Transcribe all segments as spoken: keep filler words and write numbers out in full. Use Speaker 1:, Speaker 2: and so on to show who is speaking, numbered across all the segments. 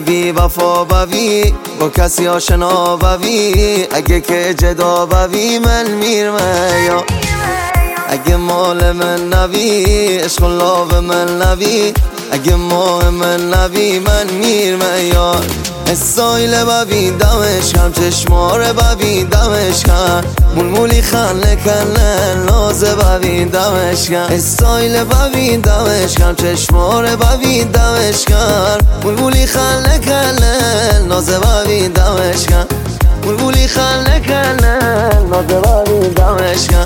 Speaker 1: بی وفا بوی با کسی آشنا بوی اگه که جدا بوی من میرمه یا اگه مال من نبی عشق الله به من نبی اگه ماه من نبی من میرمه یا استایل ببی دمش کم چشماره ببی دمش کم مولمولی خنه کنه نازه ببی دمش کم استایل ببی دمش کم چشماره ببی دمش کم مولمولی خنه کنه نازه ببی دمش کم مولمولی خنه کنه نازه ببی دمش کم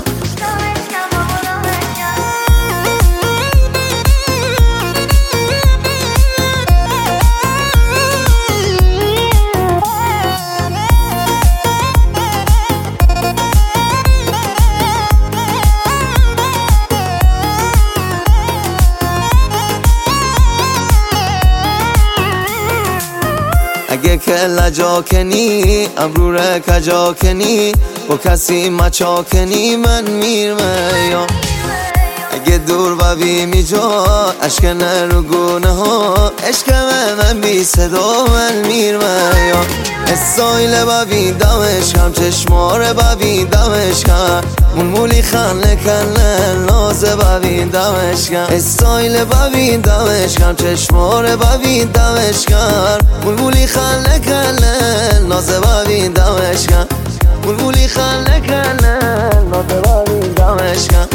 Speaker 1: اگه که لجا کنی ابروره کجا کنی با کسی مچا کنی من میرمه یا اگه دور ببی میجا عشق نرو گونه ها عشق من بی صدا من میرمه یا استایل ببی دمش کم چشماره ببی دمش کم مولمولی خنه کنه نازه ببی دمش کم استایل ببی دمش کم چشماره ببی دمش کم مولمولی خنه کنه نازه ببی دمش کم مولمولی خنه کنه نازه ببی دمش کم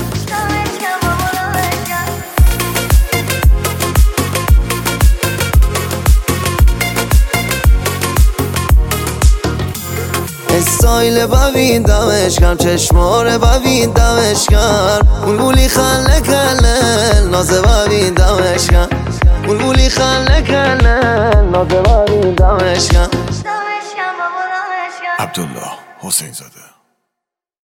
Speaker 1: استایل ببین دمش کم چشماره ببین دمش کم مولمولی خنه کنه نازه ببین دمش کم مولمولی خنه کنه نازه ببین دمش کم
Speaker 2: عبدالله حسین زاده.